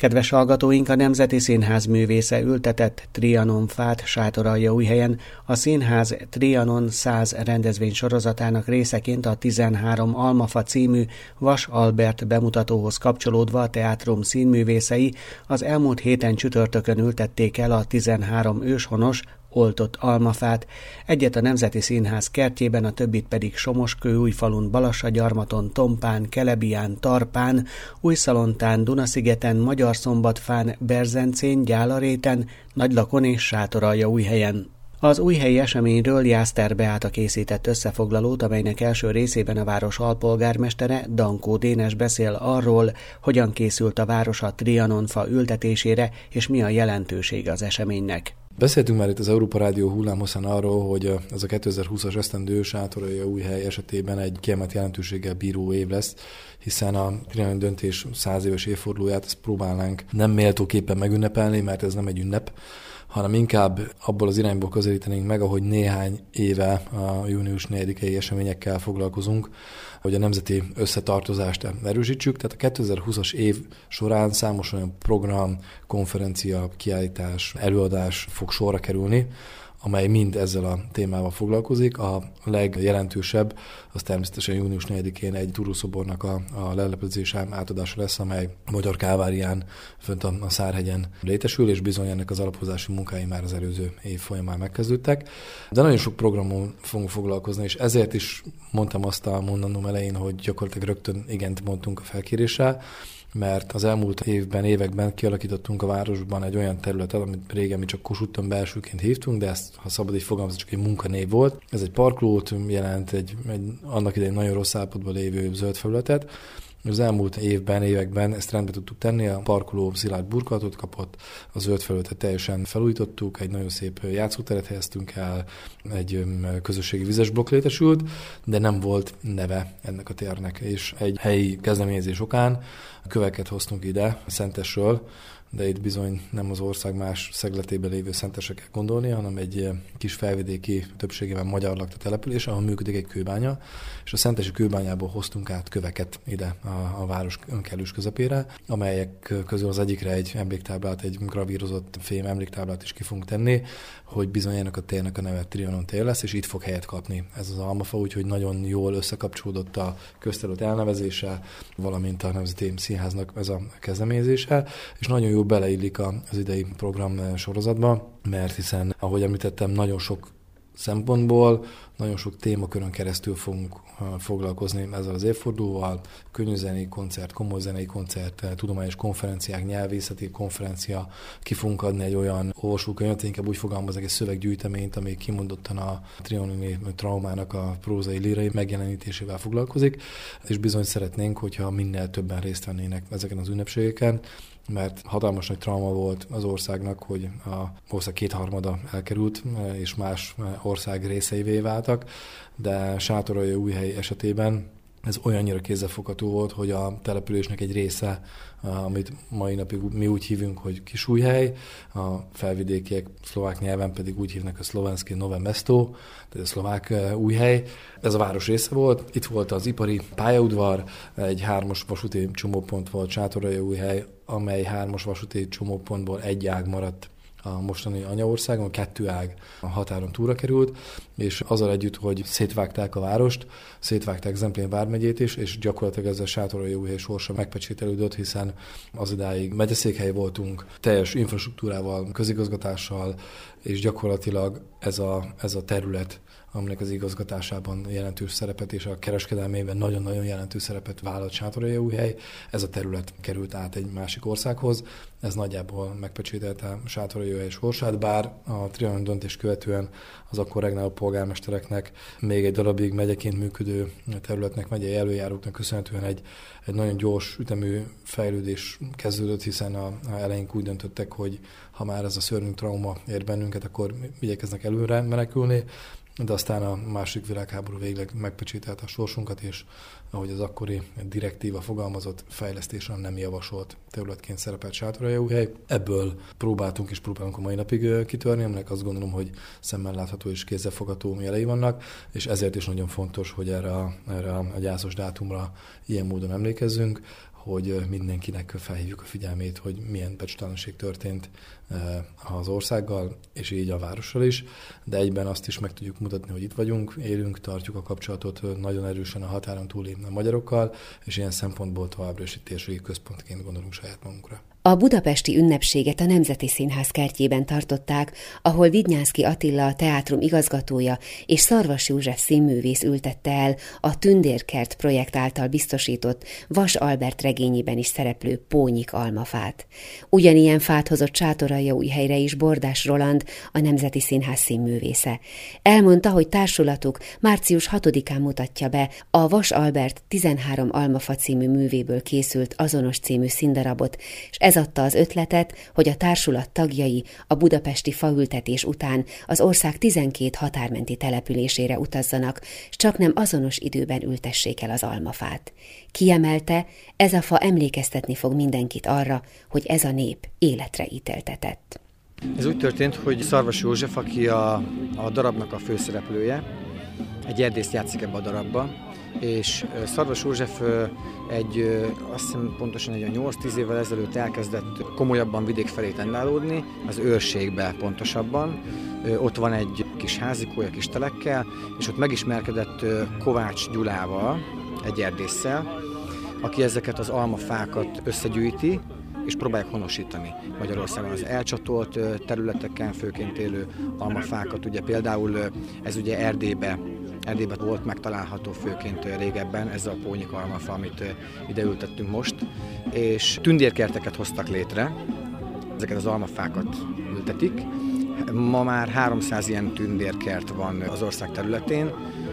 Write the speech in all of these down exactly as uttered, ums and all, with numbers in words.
Kedves hallgatóink, a Nemzeti Színház művésze ültetett Trianon fát Sátoraljaújhelyen. A színház Trianon száz rendezvény sorozatának részeként a tizenhárom Almafa című Vas Albert bemutatóhoz kapcsolódva a teátrum színművészei az elmúlt héten csütörtökön ültették el a tizenhárom őshonos, oltott almafát, egyet a Nemzeti Színház kertjében, a többit pedig Somoskőújfalun, Balassagyarmaton, Tompán, Kelebián, Tarpán, Újszalontán, Dunaszigeten, Magyarszombatfán, Berzencén, Gyálaréten, Nagylakon és Sátoraljaújhelyen. Az újhelyi eseményről Jászter Beáta készített összefoglalót, amelynek első részében a város alpolgármestere, Dankó Dénes beszél arról, hogyan készült a város a Trianonfa ültetésére, és mi a jelentősége az eseménynek. Beszéltünk már itt az Európa Rádió hullámhosszán arról, hogy ez a kétezer-húszas esztendő Sátoraljaújhely esetében egy kiemelt jelentőséggel bíró év lesz, hiszen a Trianon döntés száz éves évfordulóját ezt próbálnánk nem méltóképpen megünnepelni, mert ez nem egy ünnep, hanem inkább abból az irányból közelítenénk meg, ahogy néhány éve a június negyedikei eseményekkel foglalkozunk, hogy a nemzeti összetartozást erősítsük. Tehát a kétezer-húszas év során számos olyan program, konferencia, kiállítás, előadás fog sorra kerülni, amely mind ezzel a témával foglalkozik. A legjelentősebb az természetesen június negyedikén egy túrószobornak a, a leleplezése, átadása lesz, amely Magyar Kálvárián fönt a, a Szárhegyen létesül, és bizony ennek az alapozási munkái már az előző év folyamán megkezdődtek. De nagyon sok programon fogunk foglalkozni, és ezért is mondtam azt a mondanom elején, hogy gyakorlatilag rögtön igent mondtunk a felkéréssel, mert az elmúlt évben, években kialakítottunk a városban egy olyan területet, amit régen mi csak Kossuthon belsőként hívtunk, de ezt, ha szabad így fogalmazni, csak egy munkanév volt. Ez egy parkolót jelent, egy, egy annak idején nagyon rossz állapotban lévő zöld felületet. Az elmúlt évben, években ezt rendbe tudtuk tenni, a parkoló szilárd burkolatot kapott, a zöld felületet teljesen felújítottuk, egy nagyon szép játszóteret helyeztünk el, egy közösségi vizes blokk létesült, de nem volt neve ennek a térnek, és egy helyi kezdeményezés okán köveket hoztunk ide Szentesről, de itt bizony nem az ország más szegletében lévő Szentesre kell gondolni, hanem egy kis felvidéki, többségében magyar lakta település, ahol működik egy kőbánya, és a szentesi kőbányából hoztunk át köveket ide a, a város kellős közepére, amelyek közül az egyikre egy emléktáblát, egy gravírozott fém emléktáblát is ki fogunk tenni, hogy bizony ennek a térnek a neve Trianon tér lesz, és itt fog helyet kapni ez az almafa, úgyhogy nagyon jól összekapcsolódott a közterület elnevezése, valamint a Nemzeti Színháznak ez a kezdeményezése, és nagyon jó beleillik az idei program sorozatba, mert hiszen, ahogy említettem, nagyon sok szempontból, nagyon sok témakörön keresztül fogunk foglalkozni ezzel az évfordulóval. Könnyűzenei koncert, komoly zenei koncert, tudományos konferenciák, nyelvészeti konferencia, ki fogunk adni egy olyan olvasókönyvet, inkább úgy fogalmazok, egy szöveggyűjteményt, ami kimondottan a trianoni traumának a prózai lírai megjelenítésével foglalkozik, és bizony szeretnénk, hogyha minél többen részt vennének ezeken az ünnepségeken, mert hatalmas nagy trauma volt az országnak, hogy a ország kétharmada elkerült, és más ország részeivé váltak, de Sátoraljaújhely esetében ez olyannyira kézzelfogható volt, hogy a településnek egy része, amit mai napig mi úgy hívunk, hogy Kisújhely, a felvidékiek szlovák nyelven pedig úgy hívnak, a szlovenszki Nové Mesto, tehát a szlovák Újhely. Ez a város része volt, itt volt az ipari pályaudvar, egy hármas vasúti csomópont volt Sátoraljaújhely, amely hármas vasúti csomópontból egy ág maradt a mostani anyaországon, kettő ág a határon túlra került, és azzal együtt, hogy szétvágták a várost, szétvágták Zemplén vármegyét is, és gyakorlatilag ezzel Sátoraljaújhely sorsa megpecsételődött, hiszen az idáig megyeszékhely voltunk, teljes infrastruktúrával, közigazgatással, és gyakorlatilag ez a, ez a terület, aminek az igazgatásában jelentős szerepet és a kereskedelmében nagyon-nagyon jelentős szerepet vállalt Sátoraljaújhely. Ez a terület került át egy másik országhoz. Ez nagyjából megpecsételte Sátoraljaújhely sorsát, bár a Trianon döntés követően az akkor regnáló polgármestereknek még egy darabig megyeként működő területnek, megyei előjáróknak köszönhetően egy, egy nagyon gyors ütemű fejlődés kezdődött, hiszen a, a elején úgy döntöttek, hogy ha már ez a szörnyű trauma ér bennünket, akkor igyekeznek előre menekülni, de aztán a második világháború végleg megpecsételte a sorsunkat, és ahogy az akkori direktíva fogalmazott, fejlesztésre nem javasolt területként szerepelt Sátoraljaújhely. Ebből próbáltunk és próbálunk a mai napig kitörni, aminek azt gondolom, hogy szemmel látható és kézzelfogható jelei vannak, és ezért is nagyon fontos, hogy erre a, erre a gyászos dátumra ilyen módon emlékezzünk, hogy mindenkinek felhívjuk a figyelmét, hogy milyen becstelenség történt az országgal, és így a várossal is, de egyben azt is meg tudjuk mutatni, hogy itt vagyunk, élünk, tartjuk a kapcsolatot nagyon erősen a határon túli magyarokkal, és ilyen szempontból továbbra is itt térségi központként gondolunk saját magunkra. A budapesti ünnepséget a Nemzeti Színház kertjében tartották, ahol Vidnyánszky Attila, a teátrum igazgatója, és Szarvas József színművész ültette el a Tündérkert projekt által biztosított Vas Albert regényében is szereplő Pónyik almafát. Ugyanilyen fát hozott Sátoraljaújhelyre is Bordás Roland, a Nemzeti Színház színművésze. Elmondta, hogy társulatuk március hatodikán mutatja be a Vas Albert tizenhárom almafa című művéből készült azonos című színdarabot, és ez adta az ötletet, hogy a társulat tagjai a budapesti faültetés után az ország tizenkét határmenti településére utazzanak, s csaknem azonos időben ültessék el az almafát. Kiemelte, ez a fa emlékeztetni fog mindenkit arra, hogy ez a nép életre ítéltetett. Ez úgy történt, hogy Szarvas József, aki a, a darabnak a főszereplője, egy erdészt játszik ebbe a darabba, és Szarvas József egy, azt hiszem pontosan egy nyolc-tíz évvel ezelőtt elkezdett komolyabban vidék felé tendálódni, az őrségbe pontosabban. Ott van egy kis házikója, kis telekkel, és ott megismerkedett Kovács Gyulával, egy erdésszel, aki ezeket az almafákat összegyűjti, és próbálják honosítani Magyarországon az elcsatolt területeken főként élő almafákat. Ugye például ez ugye Erdélybe, Erdélyben volt megtalálható főként régebben, ez a Pónyik almafa, amit ide ültettünk most, és tündérkerteket hoztak létre, ezeket az almafákat ültetik. Ma már háromszáz ilyen tündérkert van az ország területén,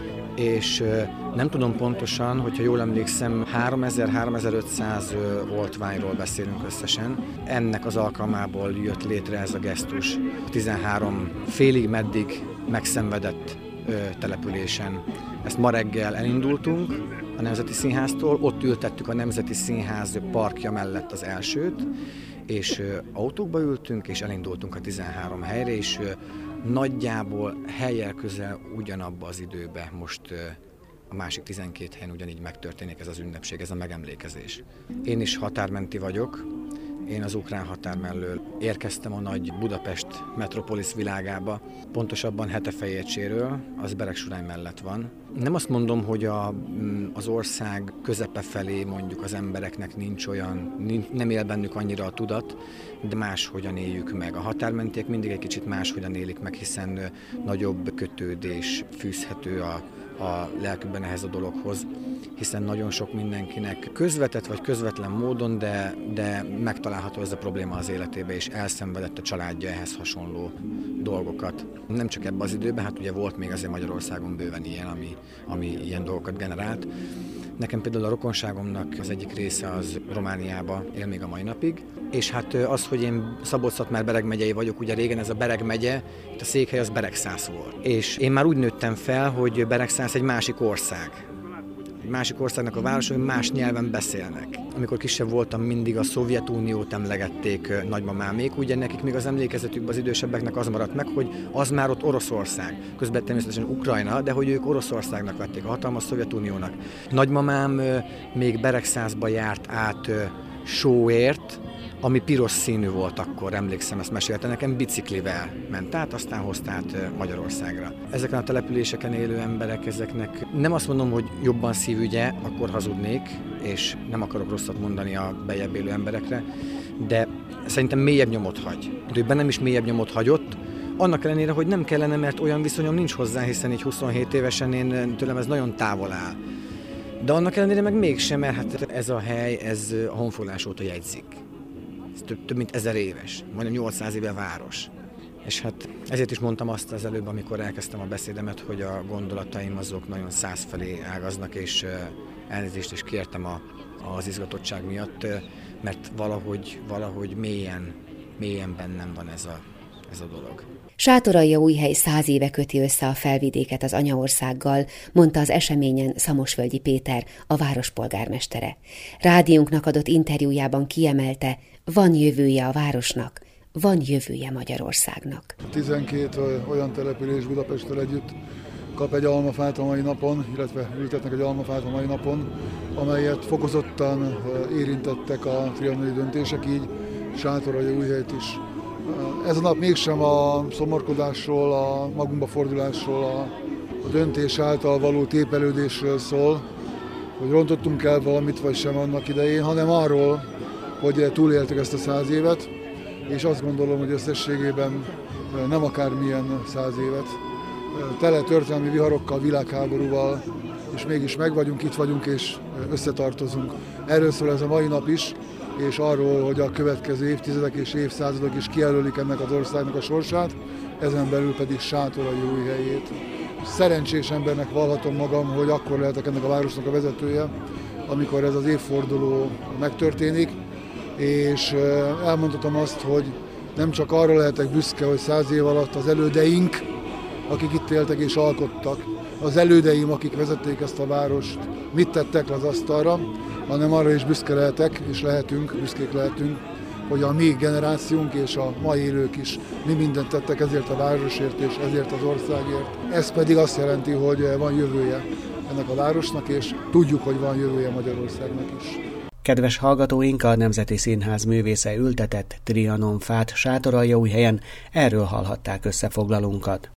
és nem tudom pontosan, hogyha jól emlékszem, háromezer-háromezer-ötszáz oltványról beszélünk összesen. Ennek az alkalmából jött létre ez a gesztus. tizenhárom félig meddig megszenvedett településen. Ezt ma reggel elindultunk a Nemzeti Színháztól, ott ültettük a Nemzeti Színház parkja mellett az elsőt, és autókba ültünk, és elindultunk a tizenhárom helyre, és nagyjából helyjel közel ugyanabba az időben most a másik tizenkét helyen ugyanígy megtörténik ez az ünnepség, ez a megemlékezés. Én is határmenti vagyok, én az ukrán határ mellől érkeztem a nagy Budapest metropolis világába, pontosabban Hetefejércséről, az Beregsurány mellett van. Nem azt mondom, hogy a, az ország közepe felé mondjuk az embereknek nincs olyan, nincs, nem él bennük annyira a tudat, de máshogyan éljük meg. A határmentiek mindig egy kicsit máshogyan élik meg, hiszen nagyobb kötődés fűzhető a a lelkükben ehhez a dologhoz, hiszen nagyon sok mindenkinek közvetett vagy közvetlen módon, de, de megtalálható ez a probléma az életébe, és elszenvedett a családja ehhez hasonló dolgokat. Nem csak ebben az időben, hát ugye volt még azért Magyarországon bőven ilyen, ami, ami ilyen dolgokat generált. Nekem például a rokonságomnak az egyik része az Romániába él még a mai napig, és hát az, hogy én Szabolcs-Szatmár-Bereg megyei vagyok, ugye régen ez a Bereg megye, itt a székhely az Beregszász volt. És én már úgy nőttem fel, hogy Beregszász egy másik ország. Egy másik országnak a városai más nyelven beszélnek. Amikor kisebb voltam, mindig a Szovjetuniót emlegették nagymamámék, ugye nekik még az emlékezetükben az idősebbeknek az maradt meg, hogy az már ott Oroszország. Közben természetesen Ukrajna, de hogy ők Oroszországnak vették, a hatalmas Szovjetuniónak. Nagymamám még Beregszászba járt át sóért, ami piros színű volt akkor, emlékszem, ezt mesélte nekem, biciklivel ment át, aztán hozta át Magyarországra. Ezeken a településeken élő emberek, ezeknek nem azt mondom, hogy jobban szívügye, akkor hazudnék, és nem akarok rosszat mondani a bejebb élő emberekre, de szerintem mélyebb nyomot hagy. De bennem is mélyebb nyomot hagyott, annak ellenére, hogy nem kellene, mert olyan viszonyom nincs hozzá, hiszen így huszonhét évesen én, tőlem ez nagyon távol áll. De annak ellenére meg mégsem, mert hát ez a hely, ez a honfoglalás óta jegyzik. Ez több, több mint ezer éves, majdnem nyolcszáz éve város. És hát ezért is mondtam azt az előbb, amikor elkezdtem a beszédemet, hogy a gondolataim azok nagyon száz felé ágaznak, és elnézést is kértem a, az izgatottság miatt, mert valahogy, valahogy mélyen, mélyen bennem van ez a, ez a dolog. Sátoraljaújhely száz éve köti össze a felvidéket az anyaországgal, mondta az eseményen Szamosvölgyi Péter, a város polgármestere. Rádiónknak adott interjújában kiemelte, van jövője a városnak, van jövője Magyarországnak. tizenkét olyan település Budapesttel együtt kap egy almafát a mai napon, illetve ültetnek egy almafát a mai napon, amelyet fokozottan érintettek a trianoni döntések, így Sátoraljaújhelyt is. Ez a nap mégsem a szomorkodásról, a magunkba fordulásról, a, a döntés által való tépelődésről szól, hogy rontottunk el valamit, vagy sem annak idején, hanem arról, hogy túléltük ezt a száz évet, és azt gondolom, hogy összességében nem akármilyen száz évet. Tele történelmi viharokkal, világháborúval, és mégis megvagyunk, itt vagyunk, és összetartozunk. Erről szól ez a mai nap is, és arról, hogy a következő évtizedek és évszázadok is kijelölik ennek az országnak a sorsát, ezen belül pedig Sátoraljaújhelyét. Szerencsés embernek vallhatom magam, hogy akkor lehetek ennek a városnak a vezetője, amikor ez az évforduló megtörténik, és elmondhatom azt, hogy nem csak arra lehetek büszke, hogy száz év alatt az elődeink, akik itt éltek és alkottak, az elődeim, akik vezették ezt a várost, mit tettek le az asztalra, hanem arra is büszke lehetek, és lehetünk, büszkék lehetünk, hogy a mi generációnk és a mai élők is mi mindent tettek ezért a városért és ezért az országért. Ez pedig azt jelenti, hogy van jövője ennek a városnak, és tudjuk, hogy van jövője Magyarországnak is. Kedves hallgatóink, a Nemzeti Színház művésze ültetett Trianon fát Sátoraljaújhelyen, erről hallhatták összefoglalónkat.